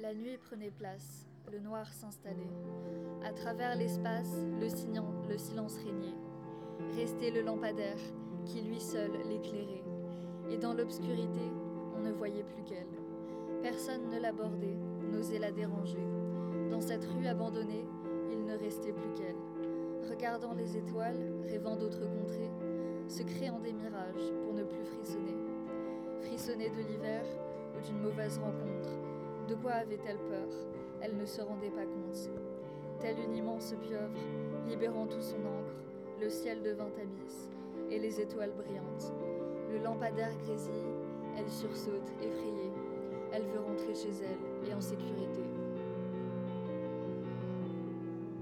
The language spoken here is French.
La nuit prenait place, le noir s'installait. À travers l'espace, le silence régnait. Restait le lampadaire, qui lui seul l'éclairait. Et dans l'obscurité, on ne voyait plus qu'elle. Personne ne l'abordait, n'osait la déranger. Dans cette rue abandonnée, il ne restait plus qu'elle. Regardant les étoiles, rêvant d'autres contrées, se créant des mirages pour ne plus frissonner. Frissonner de l'hiver ou d'une mauvaise rencontre. De quoi avait-elle peur? Elle ne se rendait pas compte. Telle une immense pieuvre, libérant tout son encre, le ciel devint abysse, et les étoiles brillantes. Le lampadaire grésille, elle sursaute, effrayée. Elle veut rentrer chez elle et en sécurité.